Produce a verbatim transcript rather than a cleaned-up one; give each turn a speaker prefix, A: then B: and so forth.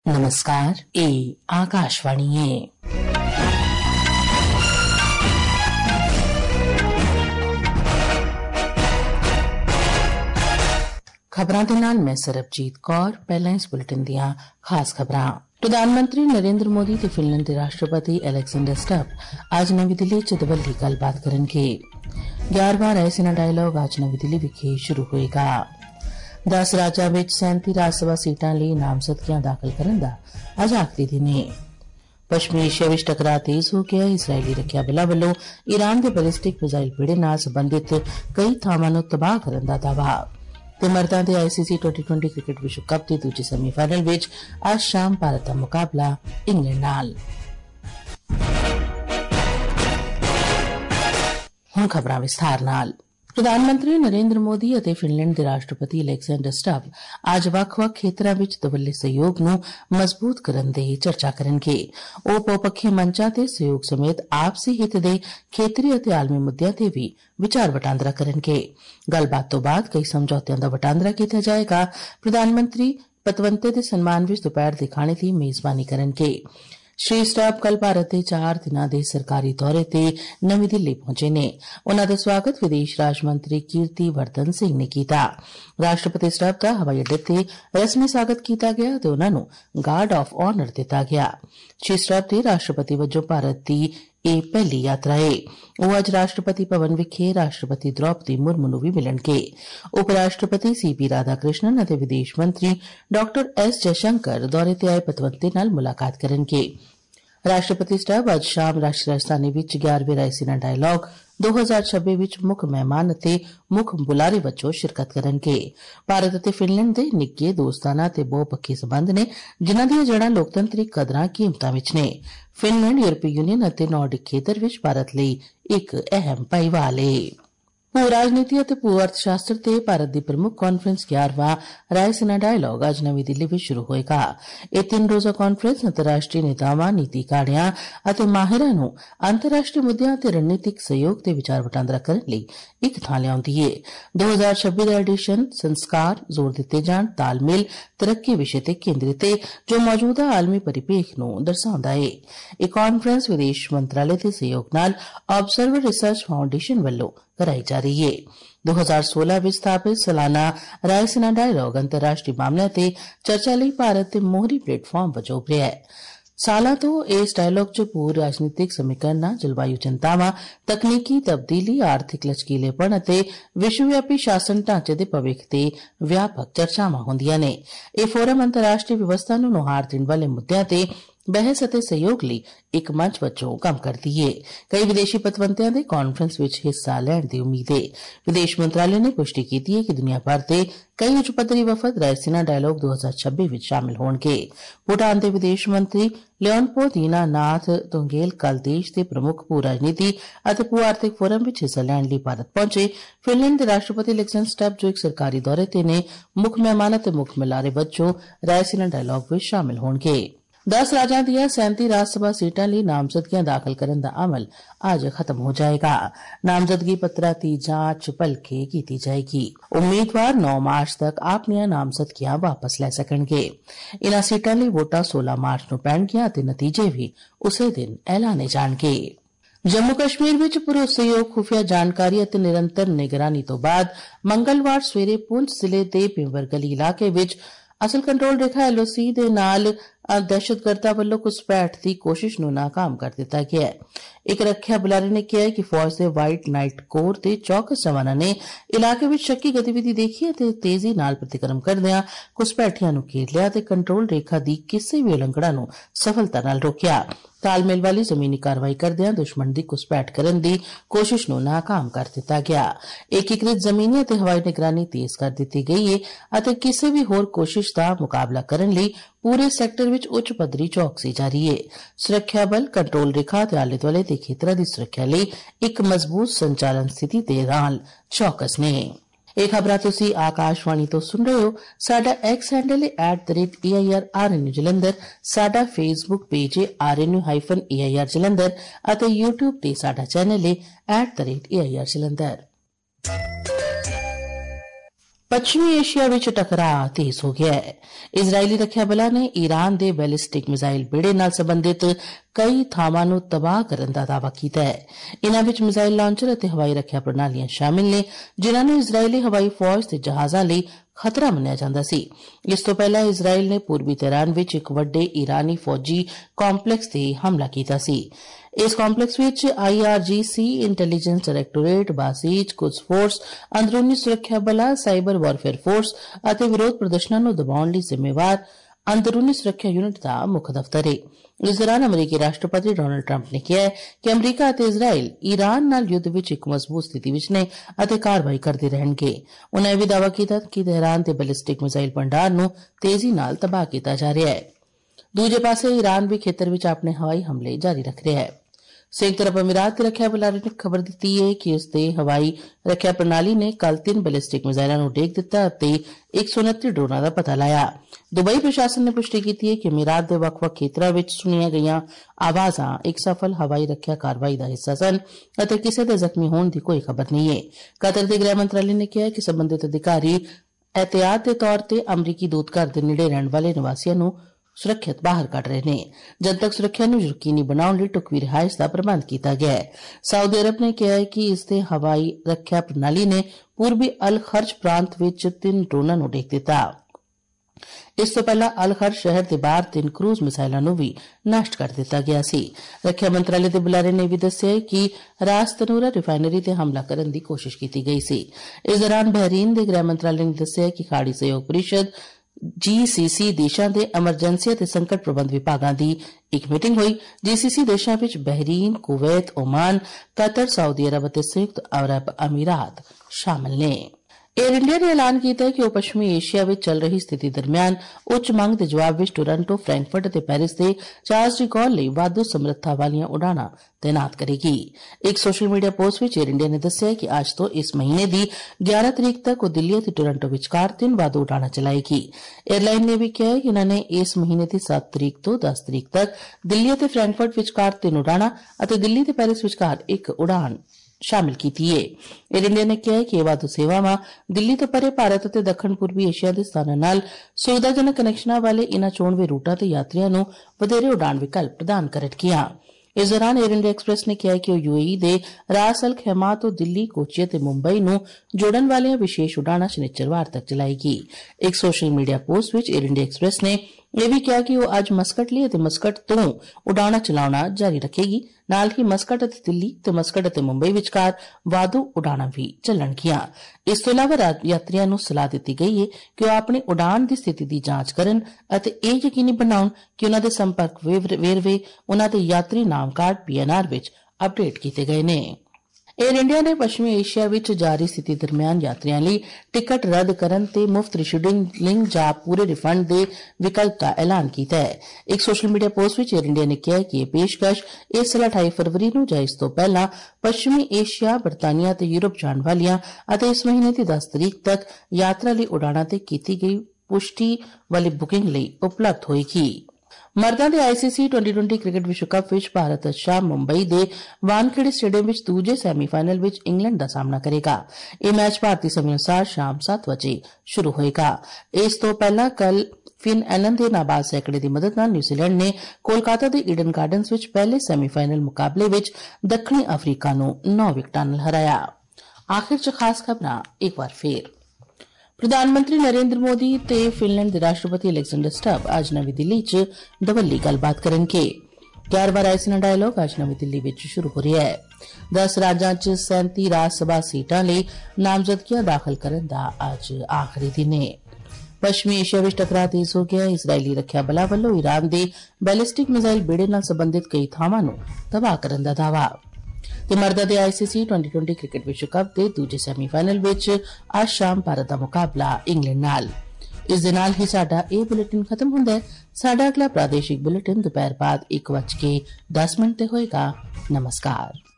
A: नमस्कार, ये आकाशवाणी है। खबरां दे नाल मैं सरबजीत कौर। पहलां इस बुलेटिन दियां खास खबरां। प्रधानमंत्री नरेंद्र मोदी ते फिनलैंड दे राष्ट्रपति एलेक्जेंडर स्टब अज नवी दिल्ली च दवल्ली गल्लबात करनगे। ग्यारहवां रायसीना डायलॉग अज नवी दिल्ली विखे शुरू होएगा। दस राज्यां विच सैंती राज सभा सीटां लई नामजदगियां दाखल करन दा अज आखिरी दिन है। पश्चिमी एशिया विच टकराव तेज हो गया। इसराइली रक्षा बलों वल्लों ईरान दे बैलिस्टिक मिसाइल बेड़े नाल संबंधित कई थावां नूं तबाह करन दा दावा। ते मर्दां दे आईसीसी ट्वेंटी ट्वेंटी क्रिकेट विश्व कप दे दूजे सेमीफाइनल विच अज शाम भारत दा मुकाबला इंग्लैंड नाल। हुण खबरां विस्तार नाल। प्रधानमंत्री नरेंद्र मोदी ਅਤੇ ਫਿਨਲੈਂਡ ਦੇ ਰਾਸ਼ਟਰਪਤੀ ਅਲੈਗਜ਼ੈਂਡਰ ਸਟਬ ਅੱਜ ਵੱਖ-ਵੱਖ ਖੇਤਰਾਂ ਵਿੱਚ ਦਵੱਲੇ ਸਹਿਯੋਗ ਨੂੰ ਮਜ਼ਬੂਤ ਕਰਨ ਦੇ ਚਰਚਾ ਕਰਨਗੇ। ਉਹ ਬਹੁਪੱਖੀ ਮੰਚਾਂ ਤੇ ਸਹਿਯੋਗ ਸਮੇਤ ਆਪਸੀ ਹਿੱਤ ਦੇ ਖੇਤਰੀ ਅਤੇ ਆਲਮੀ ਮੁੱਦਿਆਂ ਤੇ ਵੀ ਵਿਚਾਰ ਵਟਾਂਦਰਾ ਕਰਨਗੇ। ਗੱਲਬਾਤ ਤੋਂ ਬਾਅਦ ਕਈ ਸਮਝੌਤਿਆਂ ਦਾ ਵਟਾਂਦਰਾ ਕੀਤਾ ਜਾਏਗਾ। ਪ੍ਰਧਾਨ ਮੰਤਰੀ ਪਤਵੰਤੇ ਦੇ ਸਨਮਾਨ ਵਿੱਚ ਦੁਪਹਿਰ ਦੇ ਖਾਣੇ ਦੀ ਮੇਜ਼ਬਾਨੀ ਕਰਨਗੇ। श्री स्टब कल भारत के चार दिनों के सरकारी दौरे ते नवी दिल्ली पहुंचे ने। उन्हां दा स्वागत विदेश राज मंत्री कीर्ति वर्धन सिंह ने किया। राष्ट्रपति स्टब का हवाई अड्डे ते रस्मी स्वागत किया गया ते उन्हां नूं गार्ड ऑफ ऑनर दिता गया। श्री स्टब दी राष्ट्रपति वजों भारत की यह पहली यात्रा है। वह अज राष्ट्रपति भवन विखे राष्ट्रपति द्रौपदी मुर्मू नूं भी मिलणगे। उप राष्ट्रपति सी पी राधाकृष्णन अते विदेश मंत्री डॉक्टर एस जयशंकर दौरे ते आए पतवंते नाल मुलाकात करनगे। राष्ट्रपति स्टब अज शाम राष्ट्रीय राजधानी विच ग्यारहवें रायसीना डायलॉग दो हजार छब्बीस विच मुख मेहमान अते मुख बुलारे वजों शिरकत करनगे। भारत अते फिनलैंड दे निੱਘੇ दोस्ताना ते बहुपक्षी संबंध ने जिन्हां दीयां जड़ां लोकतंत्रिक कदरां कीमतां विच ने। फिनलैंड यूरोपी यूनियन अते नॉर्डिक खेतर विच भारत लई इक अहम भाईवाल है। भू राजनीति ਅਤੇ ਭੂ ਅਰਥਸ਼ਾਸਤਰ ਤੇ ਭਾਰਤ ਦੀ ਪ੍ਰਮੁੱਖ ਕਾਨਫਰੰਸ ਗਿਆਰਹਵਾਂ ਰਾਇਸੀਨਾ ਡਾਇਲੌਗ ਅੱਜ ਨਵੀਂ ਦਿੱਲੀ ਵਿੱਚ ਸ਼ੁਰੂ ਹੋਏਗਾ। ਇਹ ਤਿੰਨ ਰੋਜ਼ਾ ਕਾਨਫਰੰਸ ਅੰਤਰਰਾਸ਼ਟਰੀ ਨੇਤਾਵਾਂ, ਨੀਤੀਕਾਰਿਆਂ ਅਤੇ ਮਾਹਿਰਾਂ ਨੂੰ ਅੰਤਰਰਾਸ਼ਟਰੀ ਮੁੱਦਿਆਂ ਤੇ ਰਣਨੀਤਿਕ ਸਹਿਯੋਗ ਤੇ ਵਿਚਾਰ ਵਟਾਂਦਰਾ ਕਰਨ ਲਈ ਇੱਕ ਥਾਂ ਲਿਆਉਂਦੀ ਹੈ। ਦੋ ਹਜ਼ਾਰ ਛੱਬੀ ਦਾ ਐਡੀਸ਼ਨ ਸੰਸਕਾਰ, ਜ਼ੋਰ ਦਿੱਤੇ ਜਾਣ, ਤਾਲਮੇਲ, ਤਰੱਕੀ ਵਿਸ਼ੇ ਤੇ ਕੇਂਦਰਿਤ ਹੈ ਜੋ ਮੌਜੂਦਾ ਆਲਮੀ ਪਰਿਪੇਖ ਨੂੰ ਦਰਸਾਉਂਦਾ ਹੈ। ਇਹ ਕਾਨਫਰੰਸ ਵਿਦੇਸ਼ ਮੰਤਰਾਲੇ ਦੇ ਸਹਿਯੋਗ ਨਾਲ ਆਬਜ਼ਰਵਰ ਰਿਸਰਚ ਫਾਊਂਡੇਸ਼ਨ ਵੱਲੋਂ कराई जा रही है। दो हजार सोलह में स्थापित सालाना रायसीना डायलॉग अंतर्राष्ट्रीय मामलों ते चर्चा लई भारत दे मोहरी प्लेटफॉर्म वजों उभरिया है। सालां तो इस डायलॉग च भू राजनीतिक समीकरणां, जलवायु चिंतावां, तकनीकी तब्दीली, आर्थिक लचकीलेपन अते विश्वव्यापी शासन ढांचे दे भविख ते व्यापक चर्चावां होंदियां ने। इह फोरम अंतर्राष्ट्रीय व्यवस्था नूं नुहार देण वाले मुद्दिआं ते बहस ਅਤੇ ਸਹਿਯੋਗ ਲਈ ਇੱਕ ਮੰਚ ਵਜੋਂ ਕੰਮ ਕਰਦੀ ਹੈ। ਕਈ ਵਿਦੇਸ਼ੀ ਪਤਵੰਤਿਆਂ ਦੇ ਕਾਨਫਰੰਸ ਵਿੱਚ ਹਿੱਸਾ ਲੈਣ ਦੀ ਉਮੀਦ ਹੈ। ਵਿਦੇਸ਼ ਮੰਤਰਾਲੇ ਨੇ ਪੁਸ਼ਟੀ ਕੀਤੀ ਹੈ ਕਿ ਦੁਨੀਆ ਭਰ ਦੇ ਕਈ ਉੱਚ ਪੱਧਰੀ ਵਫਦ ਰਾਇਸੀਨਾ ਡਾਇਲੌਗ ਦੋ ਹਜ਼ਾਰ ਛੱਬੀ ਵਿੱਚ ਸ਼ਾਮਿਲ ਹੋਣਗੇ। ਭੂਟਾਨ ਦੇ ਵਿਦੇਸ਼ ਮੰਤਰੀ ਲਿਓਨਪੋ ਦੀਨਾਨਾਥ ਤੋਂਗੇਲ ਕੱਲ ਦੇਸ਼ ਦੇ ਪ੍ਰਮੁੱਖ ਭੂ ਰਾਜਨੀਤੀ ਅਤੇ ਭੂ ਆਰਥਿਕ ਫੋਰਮ ਵਿੱਚ ਹਿੱਸਾ ਲੈਣ ਲਈ ਭਾਰਤ ਪਹੁੰਚੇ। ਫਿਨਲੈਂਡ ਦੇ ਰਾਸ਼ਟਰਪਤੀ ਅਲੈਗਜ਼ੈਂਡਰ ਸਟਬ ਜੋ ਇੱਕ ਸਰਕਾਰੀ ਦੌਰੇ ਤੇ ਨੇ, ਮੁੱਖ ਮਹਿਮਾਨ ਅਤੇ ਮੁੱਖ ਮਿਲਾਰੇ ਵਜੋਂ ਰਾਇਸੀਨਾ ਡਾਇਲੌਗ ਵਿੱਚ ਸ਼ਾਮਿਲ ਹੋਣਗੇ। दस राज्यां दियां सैंती राज सभा सीटां लई नामजदगियां दाखल करन दा अमल अज खत्म हो जाएगा। नामजदगी पत्रा दी जांच भलके कीती जाएगी। उम्मीदवार नौ मार्च तक अपनियां नामजदगियां वापस लै सकणगे। इन्हां सीटां लई वोटां सोलह मार्च नूं पैणगीआं ते नतीजे भी उसे दिन ऐलाने जाणगे। जम्मू कश्मीर विच भरोसेयोग खुफिया जानकारी ਅਤੇ निरंतर निगरानी तो बाद मंगलवार सवेरे पुंछ जिले दे पिंवरगली इलाके विच असल कंट्रोल रेखा एलओसी दे नाल दहशतगर्दां वल्लों घुसपैठ की कोशिश नूं नाकाम कर दिता गया है। एक रक्षा बुलारे ने कहा है कि फौज दे वाइट नाइट कोर ते चौकस जवानां ने इलाके विच शक्की गतिविधि देखी ते तेजी नाल प्रतिक्रम करदिआं घुसपैठियां नूं घेर लिया ते कंट्रोल रेखा दी किसी भी उलंघना नूं सफलता नाल रोकिया। तालमेल वाली जमीनी कार्रवाई करदिआं दुश्मन दी घुसपैठ करन दी कोशिश नूं नाकाम कर दिता गया। एकीकृत जमीनी अते हवाई निगरानी तेज कर दित्ती गई है अते किसी भी होर कोशिश दा मुकाबला करन लई पूरे सैक्टर विच उच्च पद्धरी चौकसी जारी है। सुरक्षा बल कंट्रोल रेखा ते आले दुआले दे खेतरां दी सुरक्षा लई इक मजबूत संचालन स्थिति दे नाल चौकस ने। ਇਹ ਖਬਰਾਂ ਤੁਸੀਂ ਆਕਾਸ਼ਵਾਣੀ ਤੋਂ ਸੁਣ ਰਹੇ ਹੋ। ਸਾਡਾ ਐਕਸ ਹੈਂਡਲ ਹੈ at the rate A I R R N U Jalandhar. ਸਾਡਾ ਫੇਸਬੁੱਕ ਪੇਜ ਹੈ R N U hyphen A I R Jalandhar ਅਤੇ ਯੂਟਿਊਬ ਤੇ ਸਾਡਾ ਚੈਨਲ ਹੈ at the rate A I R Jalandhar. पश्चिमी एशिया विच टकराव तेज हो गया है। इजरायली रक्षा बलों ने ईरान के बैलिस्टिक मिसाइल बेड़े नाल संबंधित कई थावां नूं तबाह करन दा दावा कीता है। इन्हां विच मिसाइल लॉन्चर अते हवाई रक्षा प्रणालियां शामिल ने, जिन्हां नूं इजरायली हवाई फौज ते जहाज़ां लई खतरा मन्निया जांदा सी। इस तों पहला इजराइल ने पूर्वी तेहरान विच एक वड्डे ईरानी फौजी कॉम्पलैक्स ते हमला कीता सी। इस कॉम्पलैक्स विच I R G C, intelligence directorate, Basij, Quds force, अंदरूनी सुरक्षा बलां, साइबर वारफेयर फोर्स अते विरोध प्रदर्शनां नूं दबाउण लई जिम्मेवार अंदरूनी सुरक्षा यूनिट दा मुख दफ्तर है। इस दौरान अमरीकी राष्ट्रपति डोनाल्ड ट्रंप ने कहा है कि अमरीका अते इजराइल ईरान नाल युद्ध विच एक मजबूत स्थिति विच ने अते कारवाई करदे रहणगे। उन्होंने भी दावा कीता कि तेहरान ते बैलिस्टिक मिसाइल भंडार नूं तेजी नाल तबाह कीता जा रहा है। दूजे पासे ईरान भी खेतर विच अपने हवाई हमले जारी रख रहा है। संयुक्त अरब अमीरात की रक्षा बुलारे ने खबर दी है कि उसके हवाई रक्षा प्रणाली ने कल तीन बैलिस्टिक मिसाइलों को डेग दिता और एक सौ उनतीस ड्रोनां का पता लाया। दुबई प्रशासन ने पुष्टि की है कि अमीरात के वक्-वक् खेत्रों में सुनिया गई आवाज़ां एक सफल हवाई रक्षा कार्रवाई का हिस्सा सन और किसी के जख्मी होने की कोई खबर नहीं है। कतर के गृह मंत्रालय ने कहा कि संबंधित अधिकारी एहतियात के तौर पर अमरीकी दूतघर के नेड़े रहने वाले निवासियों को सुरक्षित बाहर कढ़ रहे हैं। जनतक सुरक्षा नूं यकीनी बनाउण लई टुकवी रिहाइश का प्रबंध किया गया है। सऊदी अरब ने कहा है कि इसके हवाई रक्षा प्रणाली ने पूर्वी अल खर्ज प्रांत विच तीन ड्रोनां नूं डेग दिता। इस तो पहला अल खर्ज शहर के बाहर तीन क्रूज मिसाइलों नूं भी नष्ट कर दिता गया सी। रक्षा मंत्रालय के बुलारे ने भी दस्सिया कि रास तनूरा रिफाइनरी ते हमला करने की कोशिश की गई सी। इस दौरान बहरीन के गृह मंत्रालय ने दस्सिया कि खाड़ी सहयोग परिषद जीसीसी देशां दे एमरजेंसी ते संकट प्रबंध विभागां दी एक मीटिंग हुई। जीसीसी देशां विच Bahrain, Kuwait, Oman, Qatar, Saudi Arabia ते संयुक्त अरब अमीरात शामिल ने। एयर इंडिया ने ऐलान किया है कि वह पश्चिमी एशिया में चल रही स्थिति दरमियान उच्च मंग के जवाब में टोरंटो, फ्रैंकफर्ट और पेरिस से चार्ज रिकॉल लिए वाधु समर्था वाली उड़ाना तैनात करेगी। एक सोशल मीडिया पोस्ट में एयर इंडिया ने दस्सिया कि आज तो इस महीने की ग्यारह तरीक तक वह दिल्ली और टोरंटो विचकार तीन वाधु उड़ाना चलाएगी। एयरलाइन ने भी कहा है कि उन्होंने इस महीने की सात तरीक तो दस तरीक तक दिल्ली और फ्रैंकफर्ट विचकार तीन उड़ाना और दिल्ली और पेरिस विचकार एक उड़ान शामिल की है। एयर इंडिया ने कहा है कि यह वाधु सेवावां दिल्ली तो परे भारत और दक्षिण पूर्वी एशिया के स्थानों नाल सुविधाजनक कनैक्शनां वाले इन्हां चोणवे रूटां ते यात्रियों नूं वधेरे उड़ान विकल्प प्रदान करनगियां। इस दौरान एयर इंडिया एक्सप्रेस ने कहा है कि वह यूएई दे रास अल खैमा तो दिल्ली, कोची ते मुंबई नूं जोड़न वालियां विशेष उड़ाणां शनिचरवार तक चलाएगी। एक सोशल मीडिया पोस्ट विच एयर इंडिया एक्सप्रेस ने यह भी कहा कि वह अज मस्कट लिए मस्कट तो उड़ाणा चलाउणा जारी रखेगी। नाल ही मस्कट अते दिल्ली ते मस्कट अते मुंबई विचकार वाधु उड़ाणा भी चलणगियां। इस तो इलावा यात्रियों नूं सलाह दी गई है कि वह अपनी उड़ान की स्थिति की जांच करन अते यह यकीनी बनाउण कि उन्हां दे संपर्क वेरवे उन्हां दे यात्री नाम कार्ड पीएनआर विच अपडेट किए गए ने। एयर इंडिया ने पश्चिमी एशिया विच जारी स्थिति दरमियान यात्रियों लिए टिकट रद्द करन ते मुफ्त रिशेड्यूलिंग जां पूरे रिफंड दे विकल्प का ऐलान किया है। एक सोशल मीडिया पोस्ट विच एयर इंडिया ने कहा है कि यह पेशकश इस साल अठाई फरवरी नूं जां इस तों पहला पश्चिमी एशिया, बरतानिया ते यूरोप जाण वालियां अते इस महीने की दस तरीक तक यात्रा लई उड़ाणां ते कीती गई पुष्टि वाली बुकिंग लई उपलब्ध होएगी। मर्दां दे आईसीसी ट्वेंटी ट्वेंटी क्रिकेट विश्व कप विच भारत शाम मुंबई दे वानखेड़े स्टेडियम विच दूजे सैमीफाइनल विच इंग्लैंड दा सामना करेगा। यह मैच भारतीय समय अनुसार शाम सात बजे शुरू होएगा। इस तो पहला कल फिन एलन दे नाबाद सैकड़े की मदद नाल न्यूजीलैंड ने कोलकाता दे ईडन गार्डन्स विच पहले सैमीफाइनल मुकाबले विच दक्षिणी अफ्रीका नूं नौ विकटां नाल हराया। आखिर च खास खबरां एक बार फिर। प्रधानमंत्री नरेंद्र मोदी ते फिनलैंड दे राष्ट्रपति अलेक्जेंडर स्टब आज नवी दिल्ली च दवल्ली गलबात करनगे। ग्यारहवां रायसीना डायलॉग आज नवी दिल्ली विच शुरू हो रहा है। दस राज्यां च सैंती राज सभा सीटां लई नामजदगियां दाखिल करन दा आज आखिरी दिन है। पश्चिमी एशिया विच टकराव तेज हो गया। इसराइली रक्षा बलां वल्लों ईरान दे बैलिस्टिक मिसाइल बेड़े नाल संबंधित कई थावां नूं तबाह करन दा दावा। ते मर्दां दे आईसीसी ट्वेंटी ट्वेंटी क्रिकेट विश्व कप दे दूजे सैमीफाइनल विच आज शाम भारत दा मुकाबला इंग्लैंड नाल। इस दे नाल ही साडा एह बुलेटिन खत्म हुंदा है। साडा अगला प्रादेशिक बुलेटिन दोपहर बाद एक बज के दस मिनट ते होएगा। नमस्कार।